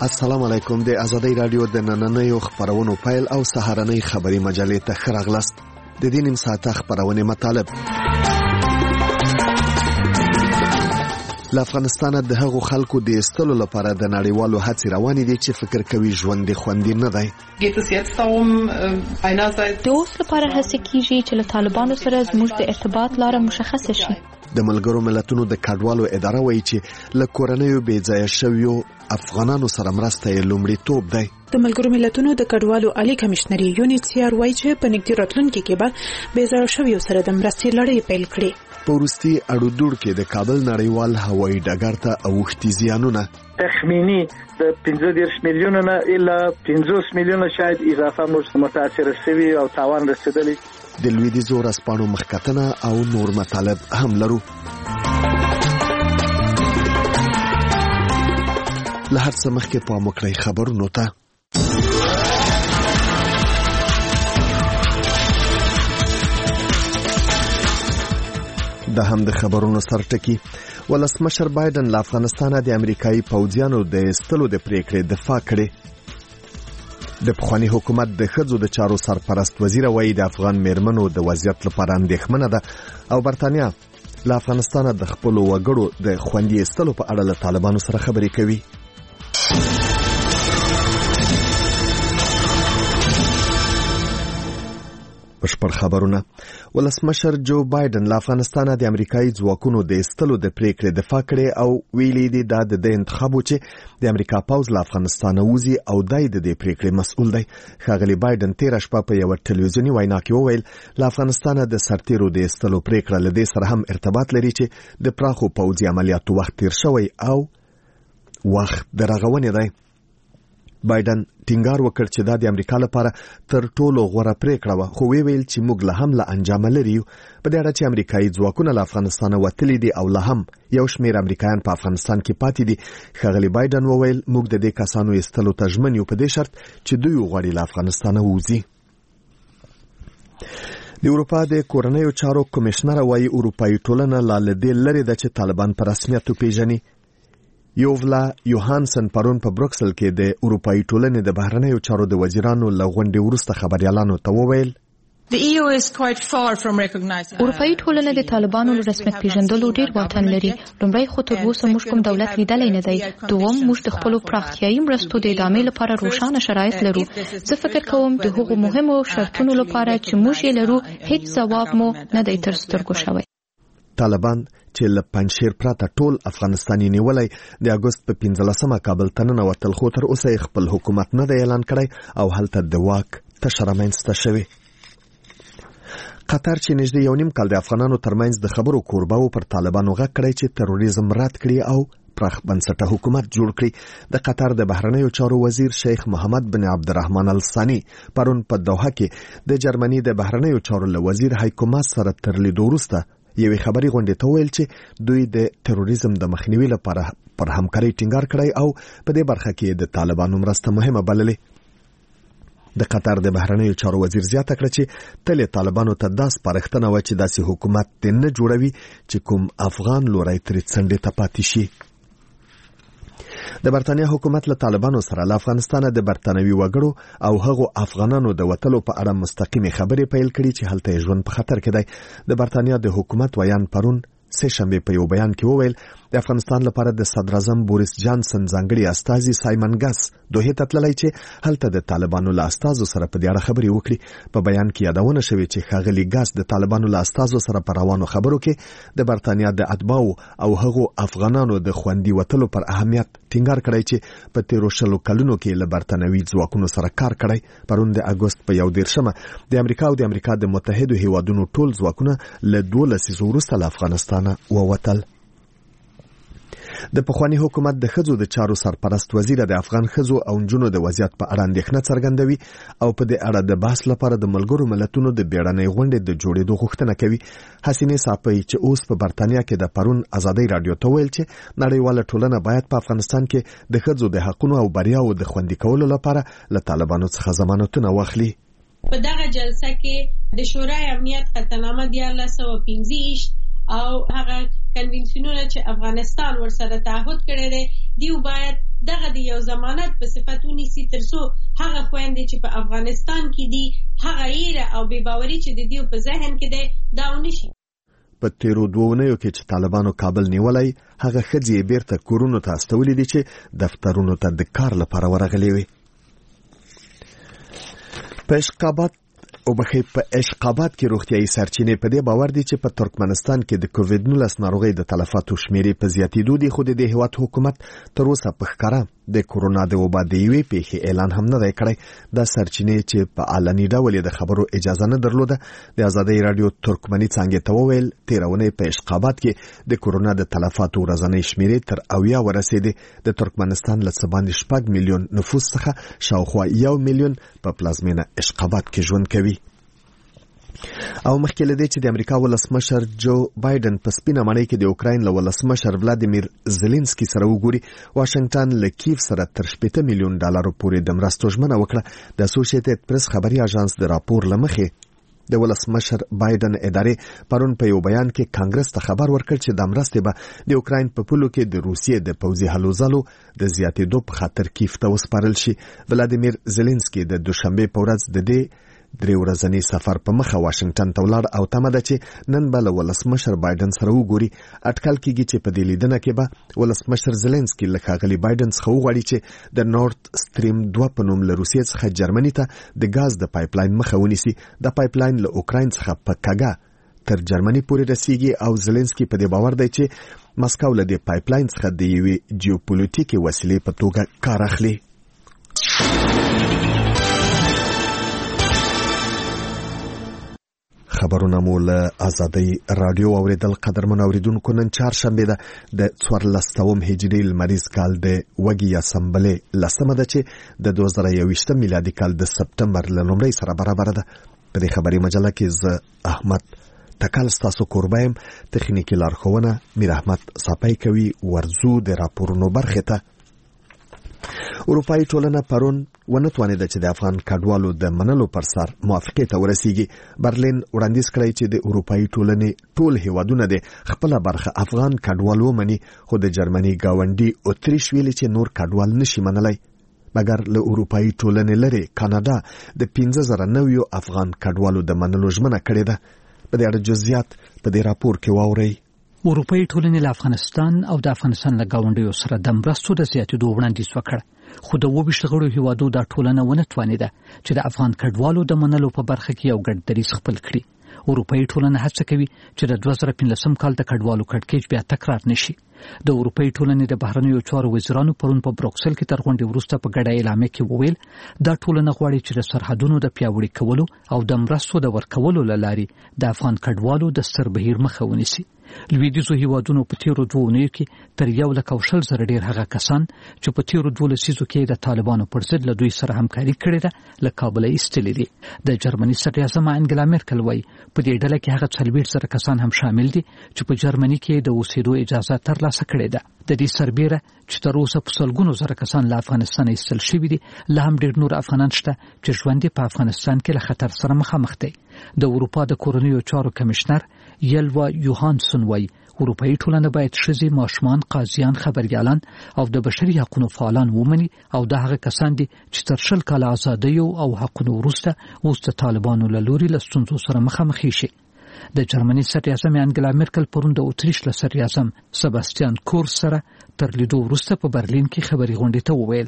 السلام علیکم. د آزادۍ رادیو د نننیو خبرونو پیل او سهارنۍ خبري مجلې ته ښه راغلاست. د دې نیم ساعته خبرونه مطالب. له افغانستانه د هغو خلکو د ایستلو لپاره د نړیوالو هڅې روانې دي چې فکر کوي ژوند خوندي نه دی. د اوس لپاره هڅه کیږي چې له طالبانو سره زموږ د ارتباط لاره مشخصه شي. د ملګرو ملتونو د کډوالو اداره وایي چې له کورنیو بې ځایه شویو افغانانو سره مرسته یې لومړیتوب دی. د ملګرو ملتونو د کډوالو عالی کمشنري UNHCR وایي چې په نږدې راتلونکي کې به بې ځایه شویو سره د مرستې لړۍ پیل کړي. په وروستي اړودوړ کې د کابل نړیوال هوایي ډګر ته اوښتي زیانونه تخمینی د 15 میلیونه نه الا 50 میلیونه شاید اضافه متاثر شوی او تاوان رسیدلی. د لویدیځو ورځپاڼو مخکتنه او نور مطالب هم لرو. له هر څه مخکې پام وکړئ خبرونو ته. د هم د خبرونو سرټکی. ولسمشر بایدن له افغانستانه د امریکایي پوځیانو د ایستلو د پریکړې دفاع کړې. د پخوانی حکومت د ښځو د چارو سرپرست وزیر وایي د افغان میرمنو د وضعیت لپاره اندېښمنه ده او برتانیا له افغانستانه د خپلو وګړو د خوندي ایستلو په اړه له طالبانو سره خبرې کوي. بشپړ خبرونه. ولسمشر جو بایدن له افغانستانه د امریکایي ځواکونو د ایستلو د پریکړې دفاع کړې او ویلي دي دا د انتخاب چې د امریکا پوځ له افغانستانه وځي او دای د دې پریکړې مسؤل دی. ښاغلي بایدن تیر شپه په یو ټلویزیونی وینا کې وویل له افغانستانه د سرتیرو د ایستلو پریکړه له دې سره هم ارتباط لري چې د پراخو پوځي عملیاتو وخت تیر شوی او وخت د رغونې دی. بایدن ټینګار وکړ چې دا د امریکا لپاره تر ټولو غوره پریکړه وه، خو ویل چې موږ له هم له انجام لري په دې اړه چې امریکایي ځواکونه له افغانستانه وتلي دي او له هم یو شمېر امریکایان په افغانستان کې پاتې دي. ښاغلي بایدن وویل موږ د دې کسانو ایستلو ته ژمن یو په دې شرط چې دوی وغواړي له افغانستانه ووځي. د اروپا د کورنیو چارو کمشنر وایي اروپایي ټولنه لا له دې لرې ده چې طالبان په رسمیت وپېژني. یوولا یوهانسن پرون په بروکسل کې د اروپایي ټولنې د بهرنیو چارو د وزیرانو له غونډې وروسته خبريالانو ته وویل اروپایي ټولنه د طالبانو له رسمیت پیژندلو ډیر واټن لري. لومړی خو تر اوسه موږ کوم دولت لیدلی نه دی. دوم موږ د خپلو پراختیایي مرستو د ادامې لپاره روښانه شرایط لرو. زه فکر کوم د هغو مهمو شرطونو لپاره چې موږ یې لرو هیڅ ځواب مو نه دی تر سترګو شوی. طالبان چې له پنځشیر پرته ټول افغانستاني نیولای د اگست په 15مه کابل ته ننوتل، خو تر اوسه خپل حکومت نه دی اعلان کړی او هلته د واک تشه رامنځته شوې. قطر چې نږدې 1.5 کال د افغانانو ترمنځ د خبرو کوربه و پر طالبانو غږ کړی چې تروریزم رد کړي او پراخ بنسټه حکومت جوړ کړي. د قطر د بهرنیو چارو وزیر شیخ محمد بن عبدالرحمن الثانی پرون په دوحه کې د جرمني د بهرنیو چارو له وزیر هایکو ماس سره تر لیدو وروسته یوې خبري غونډې ته ویل چې دوی د تروریزم د مخنیوي لپاره پر همکاري ټینګار کړی او په دې برخه کې د طالبانو مرسته مهمه بللې. د قطر د بهرنیو چارو وزیر زیاته کړه چې تل طالبانو ته داس پرختنه و چې داسې حکومت نه جوړوي چې کوم افغان لوري تر څنډې ته پاتې شي. د برتانیا حکومت له طالبانو سره له افغانستانه د برتانوي وګړو او هغو افغانانو د وتلو په اړه مستقیمه خبرې پیل کړي چې هلته ژوند په خطر کې دی. د برتانیا د حکومت ویان پرون سه شنبه په یو بیان کې وویل د افغانستان لپاره د صدر اعظم بوریس جانسن ځانګړي استازي سایمن ګس دوه ته تللی چې هلته د طالبانو له استازو سره په دې اړه خبرې وکړي. په بیان کې یادونه شوې چې ښاغلي ګس د طالبانو له استازو سره په روانو خبرو کې د برتانیا د اتباعو او هغو افغانانو د خوندي وتلو پر اهمیت ټینګار کړی چې په 13 کلونو کې له برتانوي ځواکونو سره کار کړی. پرون د اگست په 11مه د امریکا او د امریکا د متحدو هیوادونو ټول ځواکونه له 12 وروسته له افغانستان ووتل. د پخوانی حکومت د ښځو د چارو سرپرست وزیر د افغان ښځو او نجونو د وضعیت په اړه اندېښنه څرګندوي او په دې اړه د بحث لپاره د ملګرو ملتونو د بیړنۍ غونډې د جوړېدو غوښتنه کوي. حسینې صافی چې اوس په برتانیا کې د پرون آزادۍ رادیو ته ویل چې نړیواله ټولنه باید په افغانستان کې د ښځو د حقونو او بریاو د خوندي کولو لپاره له طالبانو څخه ضمانتونه واخلي. په دغه جلسه کې د شورای امنیت قطعنامه 1415 او هغه کنونشنونه چې افغانستان ورسره تعهد کړی دی دیو باید دغه د یو ضمانت په صفت ونیسي ترڅو هغه خويندې چې په افغانستان کې دي هغه ایره او بې باوري چې د دیو په ذهن کې دی دا ونشي. په تیرو 2 اونیو کې چې طالبانو کابل نیولای هغه ښځې بیرته کورونو ته استولې دي چې دفترونو ته د کار لپاره ورغلې وي. په اشقابات کې روغتيایي سرچینې په دې باور دي چې په ترکمنستان کې د کووډ-19 ناروغۍ د تلفاتو شمیرې په زیاتېدو دي، خو د هیواد حکومت تر اوسه په ښکاره د کورونا د وبا د یوې پیښې اعلان هم نه دی کړی. دا سرچینې چې په علني ډول د خبرو اجازه نه درلوده د آزادۍ رادیو ترکمني څانګې ته وویل تیرونه په اشقابات کې د کورونا د تلفاتو ورځنۍ شمیرې تر 80 ورسېدې. د ترکمنستان له څه باندې 6 میلیون نفوس څخه شاوخوا 1 میلیون په پلازمینه اشقابات کې ژوند کوي. او مخکې لدې چې د امریکا ولسمشر جو بایدن په سپینه مړۍ کې د اوکراین له ولسمشر ولادیمیر زيلنسکي سره وګوري، واشنگټن له کیف سره تر 80 میلیون ډالر پورې د مرستو ژمنه وکړه. د اسوسییټډ پریس خبري اژانس د راپور لمخې د ولسمشر بایدن ادارې پرون په یو بیان کې کانګرس ته خبر ورکړ چې د مرستې به د اوکراین په پولو کې د روسیې د پوځي هلو ځلو د زیاتېدو په خاطر کیف ته وسپارل شي. ولادیمیر زيلنسکي د دوشنبه په ورځ د دې 3 ورځنی سفر په مخه واشنگټن ته ولاړ او تمه ده چې نن به له ولسمشر بایدن سره وګوري. اټکل کېږي چې په دې لیدنه کې به ولسمشر زيلنسکي له ښاغلي بایدن څخه وغواړي چې د نورث سټریم 2 په نوم له روسیې څخه جرمني ته د غاز د پایپلاین مخه ونیسي. د پایپلاین له اوکراین څخه په کاګه تر جرمني پورې رسیږي او زيلنسکي په دې باور دی چې مسکو له دې پایپلاین څخه د یوې جیوپولیټیکي وسیلې په توګه کار اخلي. خبرونه مو له آزادۍ رادیو اوریدل. قدرمن اوریدونکو، نن چهارشنبه ده د 14 هجري لمریز کال د وګي اسمبلې لسمه ده چې د 2021 میلادي کال د سپتمبر له لومړۍ سره برابر ده. په دې خبري مجله کې زه احمد تکل ستاسو کوربایم، تخنیکی لارښوونه میر احمد صاپای کوي. ورزو د راپورونو برخه ته. اروپایي ټولنه پرون ونتوانېده چې د افغان کډوالو د منلو پر سر موافقې ته ورسیږي. برلین وړاندیز کړی چې د اروپایي ټولنې ټول هیوادونه د خپل برخه افغان کډوالو مني، خو د جرمني گاونډي اتریش ویلي چې نور کډوال نشي منلای. مګر له اروپایي ټولنې لري کاناډا د 15000 افغان کډوالو د منلو ژمنه کړې ده. په دې اړه جزئیات په دې راپور کې واورئ. اروپایي ټولنې له افغانستان او د افغانستان له گاونډیو سره د مرستو د زیاتېدو وړاندیز وکړ، خو د 22 غړو هیوادو دا ټولنه ونه توانېده چې د افغان کډوالو د منلو په برخه کې یو ګډ دریځ خپل کړي. اروپایي ټولنه هڅه کوي چې د 2015 کال د کډوالو کړکېچ بیا تکرار نشي. د اروپایي ټولنې د بهرنیو چارو وزیرانو پرون په بروکسل کې تر غونډې وروسته په ګډه اعلامیه کې وویل دا ټولنه غواړي چې د سرحدونو د پیاوړي کولو او د مرستو د ورکولو لاري د افغان کډوالو د ستر بهیر مخه ونیسي. لویدیځو هیوادونو په تیرو 2 اونیو کې تر 1,000 ډیر هغه کسان چې په تیرو 12 لسیزو کې د طالبانو پر ضد له دوی سره همکاري کړې ده له کابل ایستلې دي. د جرمني صدر اعظم انګلا مرکل وايي په دې ډله کې هغه 40 کسان هم شامل دي چې په جرمني کې د اوسېدو اجازه ترلاسه کړې ده. د دې سربېره چې تر اوسه په سلګونو زره کسان له افغانستان ایستل شوي دي، لا هم ډېر نور افغانان شته چې ژوند په افغانستان کې له خطر سره مخامخ دي. د اروپا د کورنیو چارو کمشنر یلوا یوهانسون وايي اروپایي ټولنه باید ښځې، ماشومان، قاضیان، خبريالان او د بشري حقوقو فعالان ومني او دا هغه کسان دي چې تر 20 کال ازادۍ او حقوقو وروسته اوس د طالبانو له لوري له ستونزو سره مخامخ شي. د جرمني صدر اعظم انګلا مرکل پرون د اتریش له صدر اعظم سباستیان کورس سره تر لیدو وروسته په برلین کې خبري غونډې ته وویل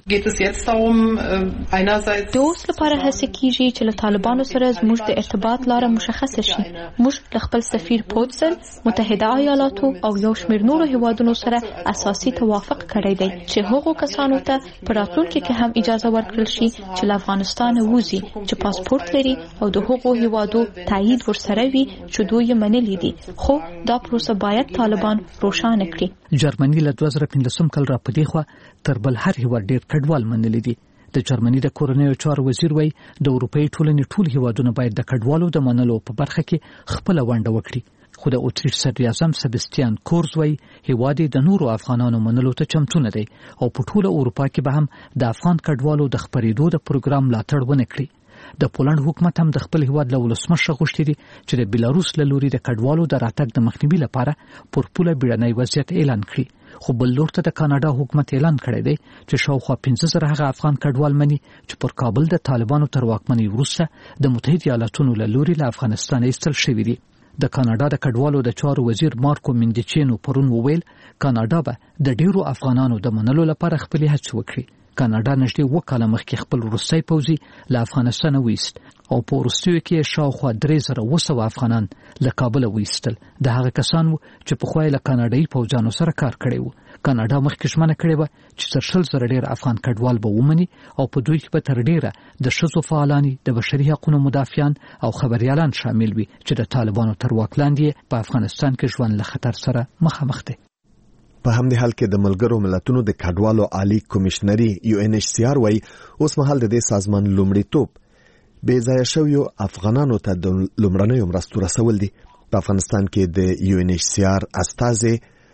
د اوس لپاره هڅه کیږي چې له طالبانو سره زموږ د ارتباط لاره مشخصه شي. موږ له خپل سفیر پوتسل، متحده ایالاتو او یو شمېر نورو هیوادونو سره اساسي توافق کړی دی چې هغو کسانو ته په راتلونکي کې هم اجازه ورکړل شي چې له افغانستان ووځي چې پاسپورت لري او د هغو هیوادو تایید ورسره وي چې دوی یې منلي دي، خو دا پروسه باید طالبان روښانه کړي. جرمني له 2015 کال را پدې خو تر بل هر هیواد ډېر کډوال منلي دي. د جرمني د کورنیو چارو وزیر وایي د اروپایي ټولنې ټول هیوادونه باید د کډوالو د منلو په برخه کې خپل ونډه وکړي. خو د اتریش صدر اعظم سباستیان کورز وایي هیواد د نورو افغانانو منلو ته چمتو نه دی او په ټوله اروپا کې به هم د افغان کډوالو د خپرېدو د پروګرام ملاتړ ونه کړي. د پولند حکومت هم د خپل هیواد له ولسمشر غوښتي دي چې د بیلاروس له لوري د کډوالو د راتګ د مخنیوي لپاره پرپوله بیړنی وضعیت اعلان کړي. خو بل لور ته د کاناډا حکومت اعلان کړی دی چې شاوخوا 15,000 هغه افغان کډوال مني چې پر کابل د طالبانو تر واکمنۍ وروسته د متحده ایالاتونو له لوري له افغانستان ایستل شوي دي. د کاناډا د کډوالو د چارو وزیر مارکو مندیچینو پرون وویل کاناډا به د ډیرو افغانانو د منلو لپاره خپل هڅې وکړي. کاناډا نږدې 2 کاله مخکې خپل روسي پوځي له افغانستان ویست او په وروستیو کې شاوخوا 3,200 افغانان له کابل ویستل. د هغه کسان وو چې په خوای له کاناډایي پوځانو سره کار کړی وو. کاناډا مخکې ژمنه کړې وه چې تر 100,000 ډیر افغان کډوال به ومني او په دوی کې به تر ډیره د ښځو فعالان، د بشري حقوقو مدافعان او خبريالان شامل وي چې د طالبانو تر واک لاندې په افغانستان کې ژوند له خطر سره مخامخ دي. په همدې حال کې د ملګرو ملتونو د کډوالو عالی کمشنري UNHCR وایي اوس مهال د دې سازمان لومړیتوب بې ځایه شویو افغانانو ته د لومړنیو مرستو رسول دي. په افغانستان کې د UNHCR استازي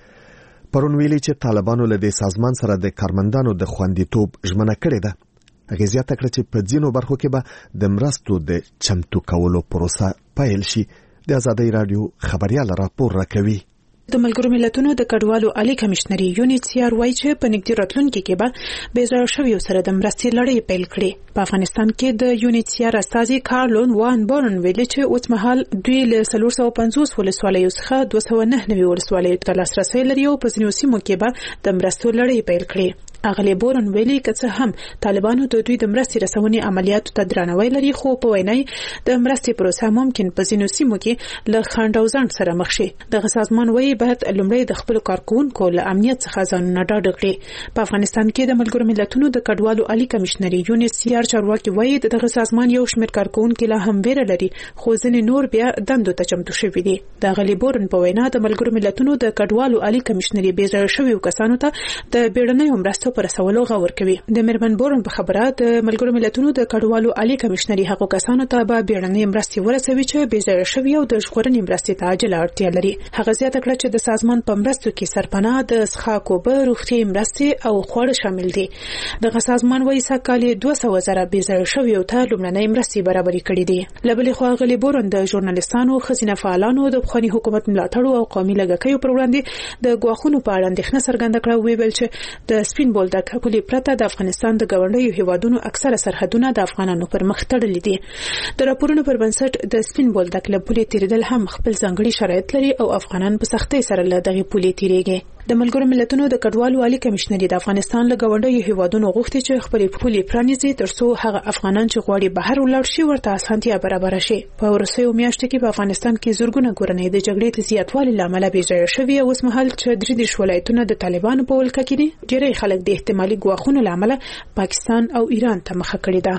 پرون ویلي چې طالبانو له دې سازمان سره د کارمندانو د خوندیتوب ژمنه کړې ده. هغه زیاته کړه چې په ځینو برخو کې به د مرستو د چمتو کولو پروسه پیل شي. د آزادۍ رادیو خبريال راپور راکوي. د ملګرو ملتونو د کډوالو عالی کمشنري UNHCR وایي چې په نږدې راتلونکي کې به بې ځایه شویو سره د مرستې لړۍ پیل کړي. په افغانستان کې د UNHCR استازي کارلون وان بورن ویلي چې اوس مهال دوی له 450 ولسوالیو څخه 209 ولسوالیو ته لاسرسی لري او په ځینو سیمو کې به د مرستو لړۍ پیل کړي. اغلی بورن ویلي که څه هم طالبانو د دوی د مرستې رسونې عملیاتو ته درناوی لري، خو په وینای د مرستې پروسه ممکن په ځینو سیمو کې له خنډ او ځنډ سره مخ شي. دغه سازمان وایي باید لومړی د خپل کارکونکو له امنیت څخه ځانونه ډاډ کړي. په افغانستان کې د ملګرو ملتونو د کډوالو عالی کمشنري UNHCR چارواکي وایي دغه سازمان یو شمېر کارکونکو له هم ویره لري، خو ځینې نور بیا دندو ته چمتو شوي دي. د اغلی بورن په وینا د ملګرو ملتونو د کډوالو عالی کمشنري بې ځایه شویو کسانو ته د بیړنیو مرستو پر رسولو غور کوي. د میرمن بورن په خبره د ملګرو ملتونو د کډوالو عالی کمشنري هغو کسانو ته به بیړنۍ مرستې ورسوي چې بې ځایه شوي او د ژغورنې مرستې ته عاجله اړتیا لري. هغه زیاته کړه چې د سازمان په مرستو کې سرپناه، د څښاک اوبه، روغتیایي مرستې او خواړه شامل دي. دغه سازمان وایي سږکال 200,000 بې ځایه شویو ته لومړنۍ مرستې برابرې کړې دي. له بلې خوا اغلې بورن د ژورنالیستانو، ښځینه فعالانو، د پخواني حکومت ملاتړو او قومي لږکیو پر وړاندې د ګواښونو په اړه اندېښنه څرګنده کړه. ویل چې د سپین بولدک پولې پرته د افغانستان د ګاونډیو هیوادونو اکثره سرحدونه د افغانانو پر مخ تړلي دي. د راپورونو پر بنسټ د سپین بولدک له پولې تیریدل هم خپل ځانګړي شرایط لري او افغانان په سختۍ سره له دغه پولې تیریږي. د ملګرو ملتونو د کډوالو عالی کمشنري د افغانستان له ګاونډیو هیوادونو غوښتي چې خپل پولې پرانیزي ترڅو هغه افغانان چې غواړي بهر ولاړ شي ورته اسانتیا برابر شي. په ورسېو میاشتو کې په افغانستان کې زورګونه کورنۍ د جګړې د زیاتوالي لامل بې ځایه شوي او اوس مهال چې 3 ولایتونه د طالبانو په ولکه کې دي، ډېری خلک د احتمالي ګواښونو لامل پاکستان او ایران ته مخه کړې ده.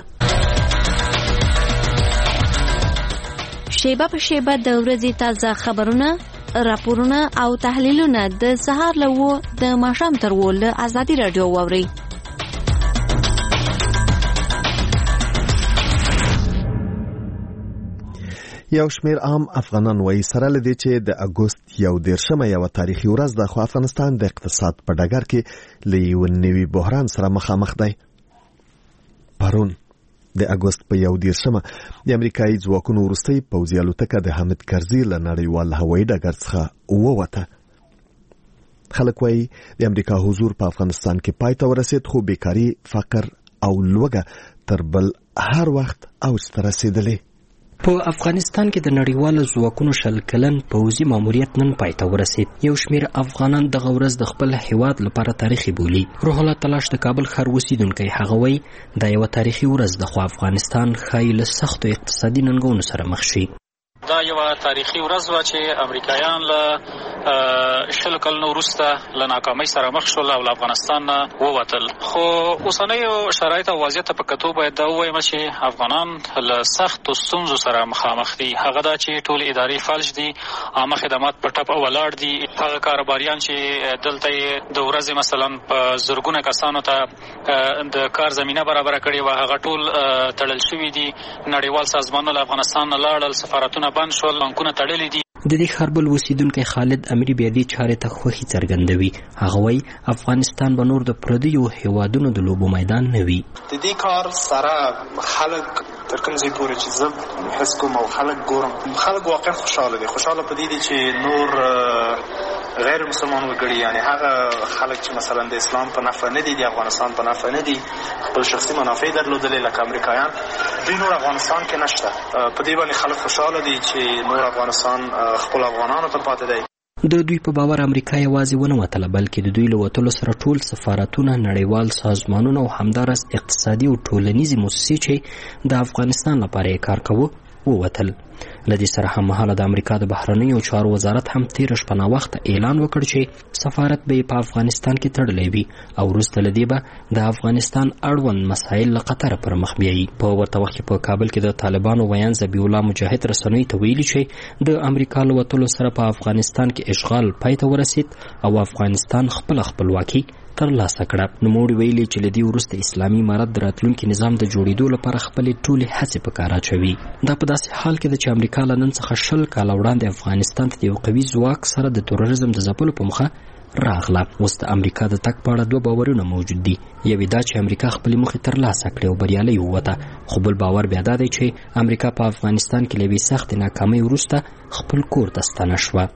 شیبه په شیبه د ورځې تازه خبرونه، راپورونه او تحلیلونه د سهار له 9 د ماښام تر 10 له آزادي رادیو واوري. یو شمیر عام افغانان وایي سره لدی چې د اګوست 1 یو تاریخي ورځ ده، خو افغانستان د اقتصاد په ډګر کې له یو نوي بحران سره مخامخ دی. پرون د اګوست په 1 د امریکایي ځواکونو وروستۍ پوځي الوتکه د حامد کرزي له نړیوال هوایي ډګر څخه ووته. خلک وایي د امریکا حضور په افغانستان کې پای ته ورسید، خو بیکاري، فقر او لوږه تر بل هر وخت اوج ته رسیدلې. په افغانستان کې د نړیوالو ځواکونو 100 کلن پوځي ماموریت نن پای ته ورسید. یو شمېر افغانان دغه ورځ د خپل هیواد لپاره تاریخي بولي. روح الله تلاش د کابل ښار اوسیدونکی هغه وایي دا یو تاریخي ورځ ده، خو افغانستان ښایي له سختو اقتصادي ننګونو سره مخ شي. دا یو تاریخي ورځ و چې امریکایان له 100 کلونو وروسته له ناکامۍ سره مخ شول او له افغانستان ووتل. خو اوسنیو شرایطو او وضعیت په کتو باید دا ووایم چې افغانان له سختو ستونزو سره مخامخ دي. هغه دا چې ټول ادارې فلج دي، عامه خدمات په ټپ ولاړ دي. هغه کاروباریان چې دلته د ورځې مثلا په زرګونه کسانو ته د کار زمینه برابر کړې و، هغه ټول تړل شوي دي. نړیوال سازمانونه له افغانستان نه لاړل، سفارتونه بند شول، بانکونه تړلي دي. د دې ښار بل اوسیدونکی خالد امری بیا دې چارې ته خوښي څرګندوي. هغه وایي افغانستان به نور د پردیو هیوادونو د لوبو میدان نه وي. د دې کار سره خلک تر کوم ځای پورې چې زه حس کوم او خلک ګورم، خلک واقعا خوشحاله دي. خوشحاله په دې دي چې نور غیر مسلمان وګړي، یعنی هغه خلک چې مثلا د اسلام په نفع نه دي، د افغانستان په نفع نه دي، خپل شخصي منافع درلودلې لکه امریکایان، دوی نور افغانستان کې نشته. په دې باندې خلک خوشحاله دي چې نور افغانستان خپل افغانانو ته پاتې دی. د دوی په باور امریکا یوازې ونه وتله، بلکې د دوی له وتلو سره ټول سفارتونه، نړیوال سازمانونه او همدارس اقتصادي او ټولنیزې موسسې چې د افغانستان لپاره یې کار کوه ووتل. له دې سره هممهاله د امریکا د بهرنیو چارو وزارت هم تېره شپه ناوخته اعلان وکړ چې سفارت به یې په افغانستان کې تړلی وي او وروسته له دې به د افغانستان اړوند مسایل له قطره پر مخ بیایي. په ورته وخت کې په کابل کې د طالبانو ویان ذبیح الله مجاهد رسنیو ته ویلي چې د امریکا له وتلو سره په افغانستان کې اشغال پای ته ورسید او افغانستان خپله خپلواکي ترلاسه کړه. نوموړي ویلي چې له دې وروسته اسلامي امارت د راتلونکي نظام د جوړېدو لپاره خپلې ټولې هڅې په کار اچوي. دا په داسې حال کې ده چې امریکا له نن څخه 20 کاله وړاندې افغانستان ته د یو قوي ځواک سره د تروریزم د ځپلو په موخه راغله. اوس د امریکا د تګ په اړه 2 باورونه موجود دي. یو دا چې امریکا خپلې موخې ترلاسه کړې او بریالۍ ووته، خو بل باور بیا دا دی چې امریکا په افغانستان کې له یوې سختې ناکامۍ وروسته خپل کور ته ستنه شوه.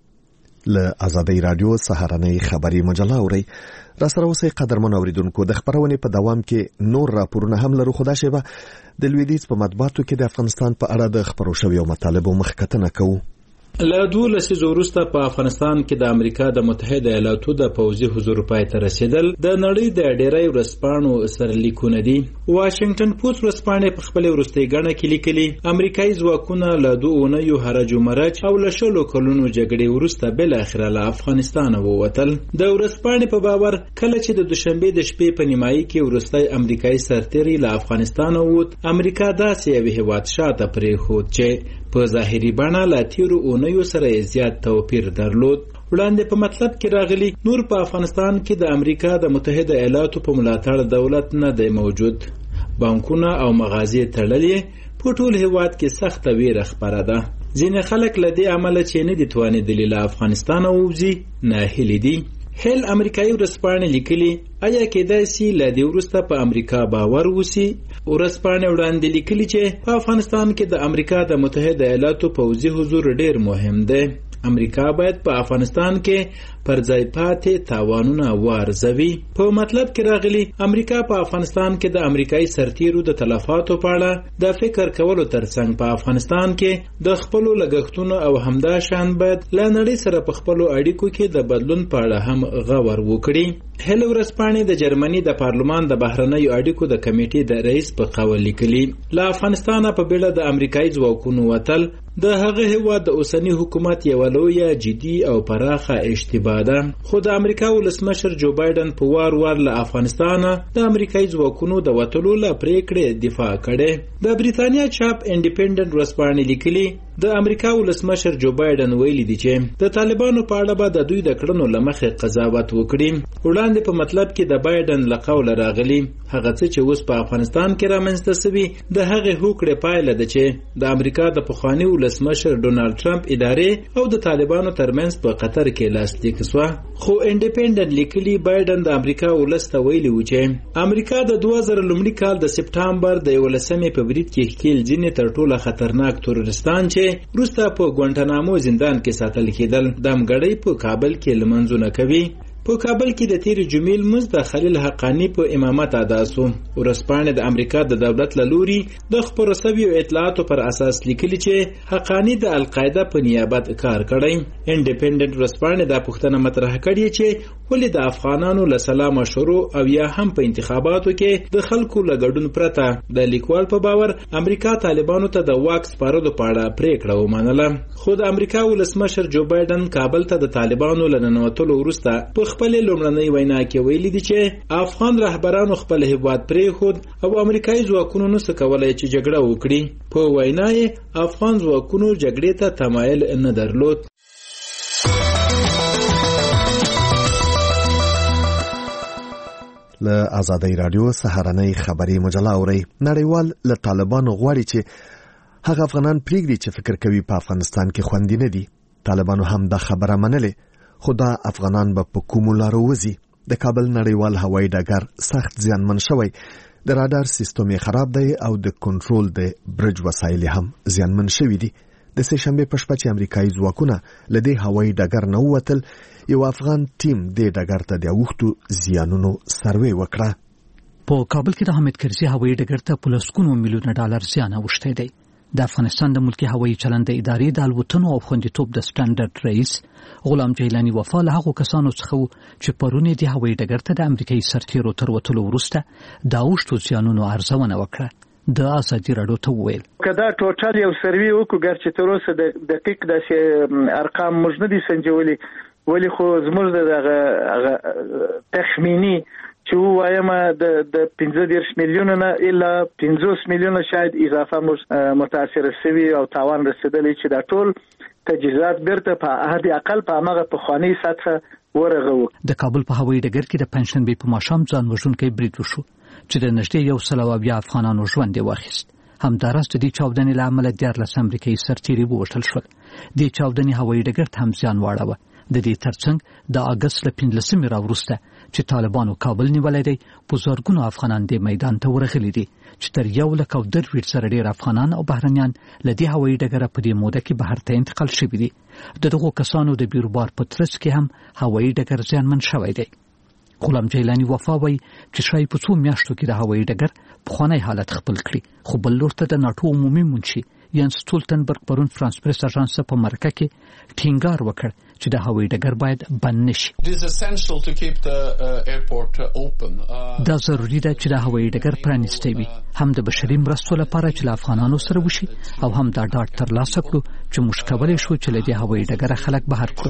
له ازادۍ راډیو سهارنۍ خبري مجله اورئ. را سره اوسئ قدرمن اوریدونکو. د خبرونې په دوام کې نور راپورونه هم لرو، خو دا شیبه د لویدیځ په مطبوعاتو کې د افغانستان په اړه د خبرو شویو مطالبو مخکتنه کوو. له 2 لسیزو وروسته په افغانستان کې د امریکا د متحده ایالاتو د پوځي حضور پای ته رسیدل د نړۍ د ډېری ورځپاڼو سرلیکونه دي. واشنگټن پوسټ ورځپاڼې په خپل وروستۍ غاڼه کې لیکلي امریکایي ځواکونه له 2 اونیو هرج و مرج او له 100 کلونو جګړې وروسته بل اخره له افغانستان ووتل. د ورځپاڼې په باور کله چې د دوشنبه د شپې په نیمایي کې وروستۍ امریکایي سرتیري له افغانستان ووت، امریکا داسې یو هیواد شاته پرېښود چې په ظاهري بڼه له تیرو اونیو سره زیات توپیر درلود. وړاندې په مطلب کې راغلي نور په افغانستان کې د امریکا د متحده ایالاتو په ملاتړ دولت نه دی موجود. بانکونه او مغازې تړلې، په ټول هیواد کې سخته ویره خپره ده. ځینې خلک له دې عمله چې نه دي توانېدلي له افغانستان ووځي ناهیلي دي. هیل امریکایي ورځپاڼې لیکلي آیا کېدای شي له دې وروسته په امریکا باور وسي. ورځپاڼې وړاندې لیکلي چې په افغانستان کې د امریکا د متحده ایالاتو پوځي حضور ډېر مهم دی. امریکا باید په افغانستان کې پر ځای پاتې تاوانونه وارزوي. په مطلب کې راغلي امریکا په افغانستان کې د امریکایي سرتیرو د تلفاتو په اړه د فکر کولو ترڅنګ په افغانستان کې د خپلو لګښتونو او همدا شان باید له نړۍ سره په خپلو اړیکو کې د بدلون په اړه هم غور وکړي. هیل ورځپاڼې د جرمني د پارلمان د بهرنیو اړیکو د کمیټې د رئیس په قول لیکلي له افغانستان په بیړه د امریکایي ځواکونو وتل د هغه هیواد د اوسنی حکومت یو لویه جدي او پراخه اشتباه ده. خو د امریکا ولسمشر جو بایدن په وار له افغانستان د امریکایي ځواکونو د وتلو له پریکړې دفاع کړي. د بریتانیا چاپ انډیپندنت ورځپاڼې لیکلي د امریکا ولسمشر جو بایدن ویلي دي چې د طالبانو په اړه به د دوی د کړنو له مخې قضاوت وکړي. وړاندې په مطلب کې د بایدن له قوله راغلي هغه څه چې اوس په افغانستان کې رامنځته شوي د هغې هوکړې پایله ده چې د امریکا د پخواني ولسمشر ډونالد ټرمپ ادارې او د طالبانو ترمنځ په قطر کې لاسلیک شوه. خو انډیپندنت لیکلي بایدن د امریکا ولس ته ویلي و چې امریکا د 2000 لومړي کال د سپټامبر د 11 په برید کې ښکیل ځینې تر ټوله خطرناک تروریستان چې وروسته په ګوانټانامو زندان کې ساتل کېدل د امګړۍ په کابل کې لمنځونه کوي. په کابل کې د تیر جمیل مز د خلیل حقانی په امامت ادا شو. ورځپاڼې د امریکا د دولت له لوري د خبرو شویو اطلاعاتو پر اساس لیکلي چې حقانی د القاعده په نیابت کار کړی. انډیپندنت ورځپاڼې د پښتنه مطرح کړي چې ولې د افغانانو له سلام شروع او یا هم په انتخاباتو کې د خلکو له ګډون پرته د لیکوال په باور امریکا طالبانو ته د واک سپارلو په اړه پریکړه ومنله. خو د امریکا ولسمشر جو بایدن کابل ته د طالبانو له ننوتلو وروسته په خپل لومړنۍ وینا کې ویلي دي چې افغان رهبرانو خپل هیواد پرېښود او امریکایي ځواکونو نشي کولای چې جګړه وکړي. په وینا یې افغان ځواکونو جګړې ته تمایل نه درلود. له ازادۍ راډیو سهارنۍ خبري مجله اورئ. نړیوال له طالبانو غواړي چې هغه افغانان پریږدي چې فکر کوي په افغانستان کې خوندي نه دي. طالبانو هم دا خبره منلې، خو دا افغانان به په کومو لارو وځي. د کابل نړیوال هوایي ډګر سخت زیانمن شوی. د رادار سیستم خراب دی او د کنټرول د برج وسایل هم زیانمن شوي دي. د سه شنبه په شپه چې امریکایي ځواکونه لدې هوایي ډګر نه ووتل، یو افغان ټیم د ډګر ته د اوښتو زیانونو سروې وکړه. په کابل کې د حامد کرزي هوایي ډګر ته په لسګونو میلیونه ډالر زیان اوښتی دی. د افغانستان د ملکی هوایي چلند ادارې د الوتنو او خوندیتوب د سټانډرډ رئیس غلام جیلانی وفا له هغو کسانو څخه چې پرون د هوایي ډګر ته د امریکایي سرتیرو تر وتلو وروسته د اوښتو زیانونو ارزونه وکړه. د ازادي راډیو ته وویل کدا ټوټال یو سروي وکړو ګرچې تر اوسه د دقیق د ارقام موږ نه دي سنجولي، ولی خو زموږ د تخمینی چې وایم د 15 میلیون نه الا 50 میلیون شاید اضافه متاثر شوی او تاوان رسیدلی چې دا ټول تجهیزات بیرته په حد اقل په هغه پخوانی سطح ورغو. د کابل په هوایي ډګر کې د پنځشنبه په ماښام ځان وژونکی برید وشو چې د نږدې 100 افغانانو ژوند واخیست. همداراز د دې چاودنې له امله 14 امریکایي سرتیري ووژل شول. د چاودنې هوایي ډګر ته هم زیان واړاوه. د دې ترڅنګ د اگست له 15 راوروسته چې طالبانو کابل نیولای دی، په زرګونو افغانان د میدان ته ورغلي دي چې تر 1.2 سره ډیر افغانان او بهرنیان له دې هوایي ډګر په دې موده کې بهر ته انتقال شوي دي. دغه کسانو د بیروبار په ترڅ کې هم هوایي ډګر زیانمن شوی دی. غلام جیلانی وفا وایي چې شاید په 2 میاشتو کې د هوایي ډګر پخوانی حالت خپل کړي، خو بل لور ته د ناټو عمومي منشي ینس سټولټنبرګ پرون فرانس پریس اژانس په مرکه کې ټینګار وکړ چې د هوایي ډګر باید بند نشي. دا ضروري ده چې د هوایي ډګر پرانیستی وي، هم د بشري مرستو لپاره چې له افغانانو سره وشي، او هم دا ډاډ ترلاسه کړو چې موږ کولی شو چې له دې هوایي ډګره خلک بهر کړو.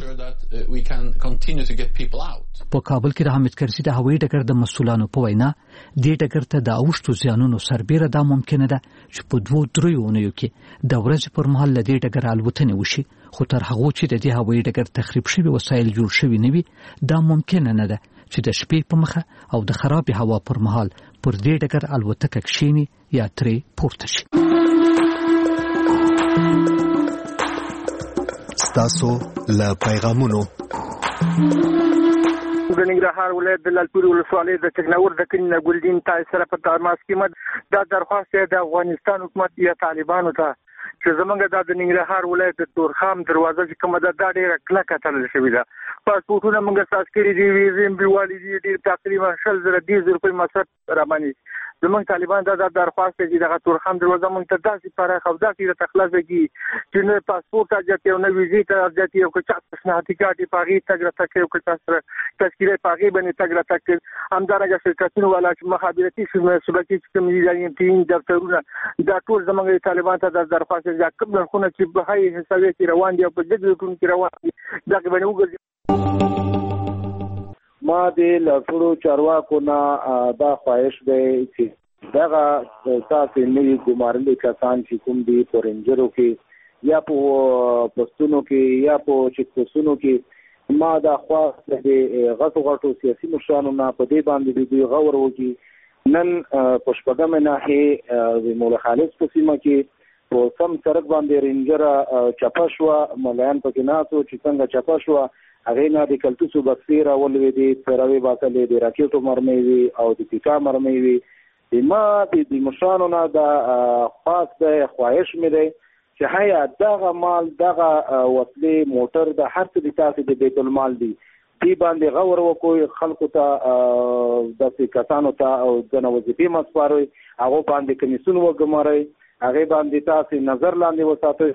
په کابل کې د حامد کرزي د هوایي ډګر د مسؤلانو په وینا دې ډګر ته د اوښتو زیانونو سربیره دا ممکنه ده چې په 2-3 اونیو کې د ورځې پر مهال له دې ډګر الوتنې وشي، خو تر هغو چې د دې هوایي ډګر تخریب شوي وسایل جوړ شوي نه وي، دا ممکنه نه ده چې د شپې په مخه او د خرابې هوا پر مهال پر دې ډګر الوتکه کښیني یا ترې پورته شي. ستاسو له پیغامونو د ننګرهار ولایت د لالپورې ولسوالۍ د ټکنور د کلي ګلدین تای سره په تماس کې دا درخواست د افغانستان حکومت یا طالبانو ته چې زمونږ د ننګرهار ولایت د تورخم دروازه چې کومه ده دا ډېره کلکه تړل شوې ده. پاسپورټونه موږ اساس کړي دي، ویزې امبیوالي دي، ډېر تقریبا 100,000 روپۍ مصرف راباندې. زمونږ طالبان دا درخواست کوي چې دغه تورخم دروازه موږ ته داسې پراخ او داسې تخلاصه کړي چې نه پاسپورټ اجازه او نه ویزې ته اجازه او که چا تشنهادي کارت پاغي تګ راتګ او که تاسو تذکیره پاغي باندې تګ راتګ همدارنګه شرکتونو والا چې مخابراتي شبکې چې کوم دي ټیم دفترونه دا ټول زمونږ طالبان ته د درخواست یا کوم خونه چې به هي حسابي کې روان دي او په دې ټول کې روان دي دا کې باندې وګورئ. ما د لټړو چارواکو نه دا خواهش دی چې دغه تاسو نه ګمارلي کسان چې کوم دي پرنجرو کې یا په پښتونو کې یا په چکوسونو کې ما دا خواست دی غټو سیاسي مشرانو نه په دې باندې دوی غور وکړي. نن پښپګم نه هي د مولا خالص په سیمه کې په سم سرک باندې رینجر چپشوا مليان په کې ناسو چې څنګه چپشوا هغه نه د کلتوسو بکسیرا ولوي دي پروي باکلې د راکېټو مرمۍ وي او د پیکا مرمۍ وي. ما د مشرانو نه دا خاص د خواهش مې دی چې هيا دغه مال دغه وسلې موټر د هر څه د تاسو د بیت المال دي دی باندې غور وکوي، خلکو ته د کسانو ته او د وظیفې مسپاروي، هغه باندې کمیسون وګماري، هغه باندې تاسو نظر لاندې وساتئ.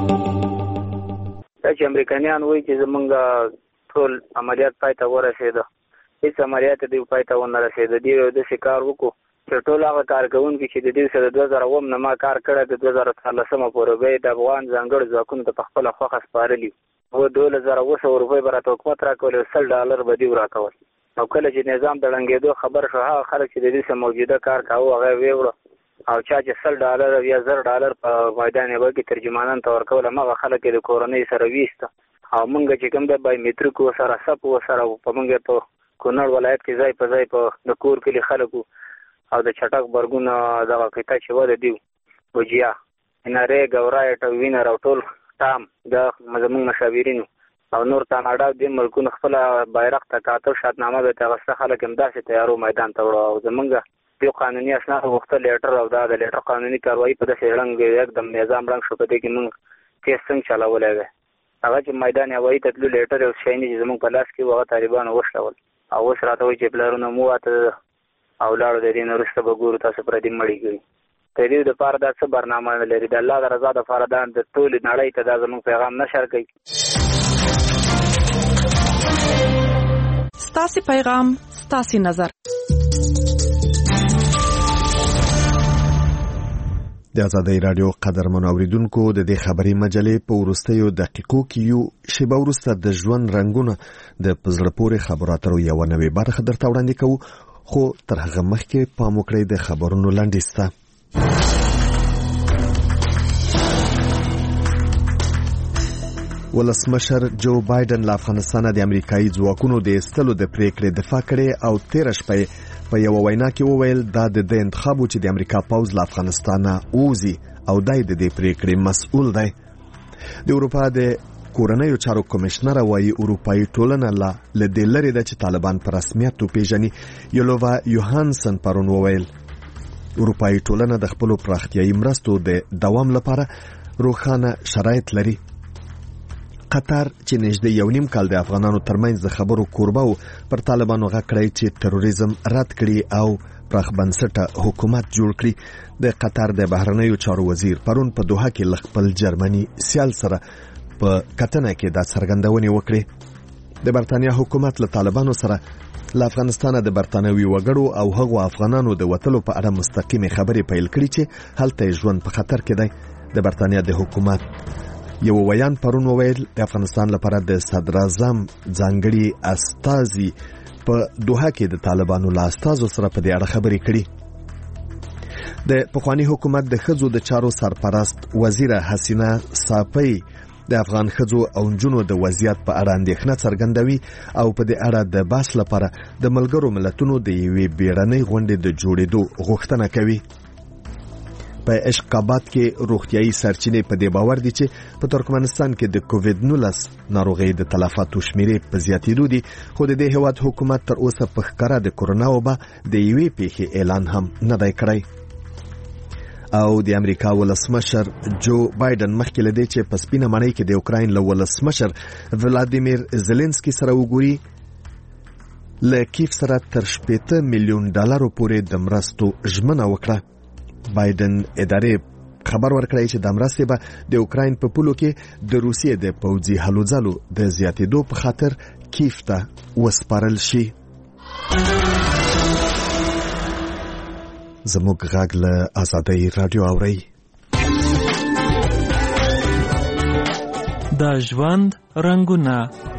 چې امریکایان وایي چې زمونږ ټول عملیات پای ته ورسېده، هیڅ عملیات دی پای ته ونه رسېده. دی د شکار وکړو چې ټول هغه کارکوونکي چې د دې سره 2009 نه ما کار کړی د 2013 پورې به د افغان ځانګړو ځواکونو ته په خپله خوښه سپارلي و 1200 روپۍ به راته حکومت راکول، $100 به دې راکول. او کله چې نظام د ړنګېدو خبر شو هغه خلک چې د دې سره موجوده کار کاوه هغه ویوړه او چا چې $100 یا $1000 په میدان یې کې ترجمانان ته ورکول هغه خلک د کورنۍ سره ویسته. او موږ چې کوم د بایومټریک سره سپ سره په موږ په کونړ ولایت کې ځای په ځای په د کور کلی خلکو او د چټک برګونه دغه قطعه چې وده دی وجیا اناره ګورای ټوینر او ټول تام د زموږ مشاورینو او نور کاناډا د ملکونو خپل بیرغ ته کاته شاتنامه به تاسو خلک هم داسې تیارو میدان ته وړو او زمونږ یو قانوني اسناد غوښتل لیټر او دا د لیټر قانوني کاروایی په داسې رنګ یکدم نظام رنګ شو په دې کې موږ کیس څنګه چلاولی دی هغه چې میدان هوایي ته تلو لیټر یو شی نه چې زموږ په لاس کې هغه طالبانو وشلول او اوس راته وایي چې پلارونه مو واته او لاړو د دې نه وروسته به ګورو تاسو پردي مړي کړي د دې دپاره دا څه برنامه نه لري د الله د رضا دپاره دا د ټولې نړۍ ته دا زموږ پیغام نشر کوي ستاسې پیغام ستاسې نظر د آزادۍ رادیو قدرمنو اوریدونکو د دې خبري مجلې په وروستیو دقیقو کې یو شیبه وروسته د ژوند رنګونه د پزړه پورې خبرو اترو یو نوې برخه درته وړاندې کوو خو تر هغه مخکې پام وکړئ د خبرونو لنډیز ته ولسمشر جو بایدن له افغانستان د امریکایي ځواکونو د ایستلو د پریکړې دفاع کړې او 13 شپې په یو وینا کې وویل دا د انتخاب چې د امریکا پوز له افغانستان اوزي او دای د دې پریکړې مسؤل دی د اروپا د کورنیو چارو کمشنر وايي اروپאי ټولنه له دې لري چې طالبان په رسمیت پیژني یولووا یوهانسن پرون وویل اروپאי ټولنه د خپل پراختیايي مرستو د دوام لپاره روښانه شرایط لري قطر چې نږدې 1.5 کال د افغانانو ترمنځ د خبرو کوربه پر طالبانو غږ کړی چې تروریزم رد کړي او پراخ بنسټه حکومت جوړ کړي د قطر د بهرنیو چارو وزیر پرون په دوحه کې خپل جرمني سیال سره په کتنه کې د څرګندونې وکړې د برتانیا حکومت له طالبانو سره له افغانستان د برتانوي وګړو او هغو افغانانو د وټلو په اړه مستقیمه خبرې پیل کړې چې هلته ژوند په خطر کې دی د برتانیا د حکومت یو ویان پرون وویل د افغانستان لپاره د صدر اعظم ځانګړي استازي په دوحه کې د طالبانو له استازو سره په دې اړه خبرې کړې د پخوانی حکومت د ښځو د چارو سرپرست وزیره حسینه صافی د افغان ښځو او نجونو د وضعیت په اړه اندېښنه څرګندوي او په دې اړه د بحث لپاره د ملګرو ملتونو د یوې بیړنۍ غونډې د جوړېدو غوښتنه کوي په اشقابات کې روغتيایي سرچینې په دې باور دي چې په ترکمنستان کې د کووډ-19 ناروغۍ د تلفاتو شمیرې په زیاتېدو دي خو د دې هیواد حکومت تر اوسه په ښکاره د کورونا وبا د یوې پیښې اعلان هم نه دی کړی او د امریکا ولسمشر جو بایدن مخکې لدی چې په سپینه مړۍ کې د اوکراین له ولسمشر ولادیمیر زيلنسکي سره وګوري له کیف سره تر $80 میلیون پورې د مرستو ژمنه وکړه بایدن ادارې خبر ورکړی چې د مرستې به د اوکراین په پولو کې د روسیې د پوځي هلو ځلو د زیاتېدو په خاطر کیف ته وسپارل شي زموږ غږ له آزادۍ رادیو اوري د ژوند رنگونه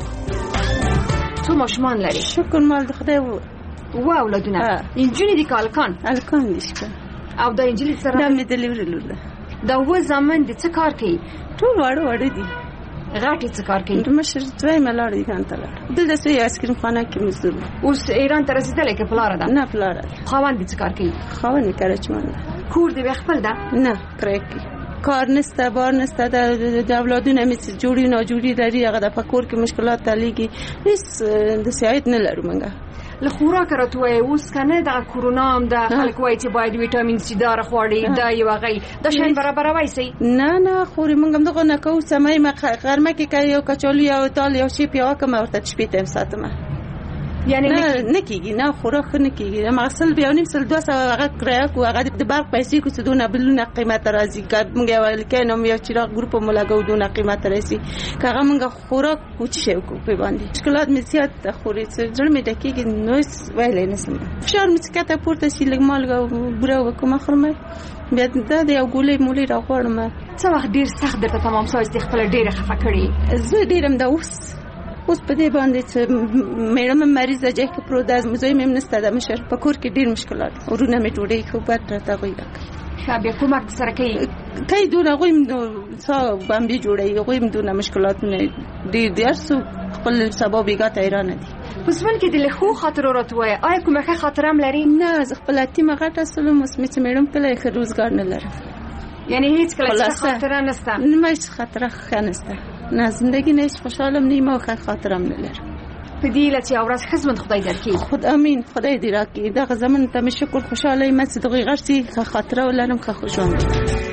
تو ماشومان لري شکر مال د خدای و اولادونه انجونی دي کالکان نشته او د انجلی سره د مدلوري لوله دا و زمان د څه کار کوي ټول وړ دي غاټي څه کار کوي مشر دوی ملار دي کانته دلته سوی اسکریم خانه کې مزدور اوس ایران ته رسیدلې کې پلار ده نه پلار خاوند دي څه کار کوي خاوند کرچمان کور دی خپل ده نه کرکی کار نسته بار نسته د اولادونه مې جوړی نه جوړی لري هغه د پکور کې مشکلات تعلیقي هیڅ د سعادت نه لرو منګه له خوراک راټوي اوس کنه د کورونا هم د خلک وایي چې باید ویټامین سي دار خوړی دا یو غي د شین برابر وایسي نه خوري موږ هم دغه نه کوو سمای ما غرمه کې کوي یو کچالو یو تال یو شی پیاوه کوم ورته شپې ساتمه یعنی نه کیږي نه خوراک نه کیږي ما اصل بیا نیم سل 200 هغه کریا کو هغه د برق پیسې کو څه دونه بلونه قیمت راځي موږ ول کینو یو چراغ ګروپ ملګو دونه قیمت راځي کغه موږ خوراک کوچ شو کو په باندې مشکلات مې زیات خوري څه جوړ مې دکیږي نو ویلې نسم فشار مې کته پورته شي لګمالګو برو کوم خرمه بیا دا یو ګولې مولې راغورم څه وخت ډیر سخت درته تمام سوځ د خپل ډیره خفه کړی زه ډیرم دا اوس په دې باندې چې مېرمن مریض ده چې په پروداز مزوي مې نسته د مشر په کور کې ډیر مشکلات ورونه مې ټوډې خو پات راته وي بیا کومک سره کوي دونه غویم څو باندې جوړي غویم دونه مشکلات نه ډیر سو خپل سبب یې ګټه ایران دي پسمن کې د له خاطر راټوي آیا کومه خاطر هم لري نه خپل اتیمه غټه سلام مسمت مېرم کله خیر روزګار نه لرم یعنی هیڅ کله خاطر نشته نه مې خاطر خنسته نه زندگی نه خوشحالم نیمه خاطرم نه لرم په دې لته اورس خدمت خدای درکې خود امين خدای دې راکې دا زمون ته شکر خوشاله مې چې دغه غرسي خاطره ولرم که خوشاله